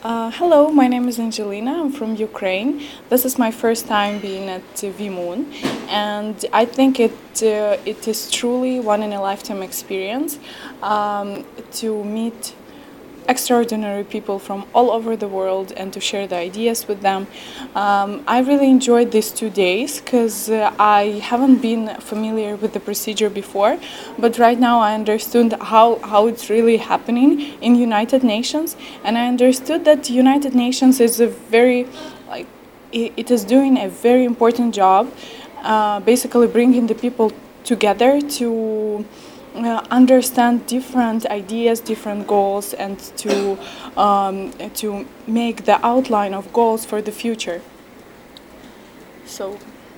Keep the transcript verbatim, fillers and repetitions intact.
Uh, hello, my name is Angelina. I'm from Ukraine. This is my first time being at uh, VMoon, and I think it uh, it is truly one in a lifetime experience um, to meet extraordinary people from all over the world and to share the ideas with them. Um, I really enjoyed these two days because uh, I haven't been familiar with the procedure before, but right now I understood how, how it's really happening in United Nations, and I understood that United Nations is a very, like, it, it is doing a very important job, uh, basically bringing the people together to uh, understand different ideas, different goals, and to um, to make the outline of goals for the future. So.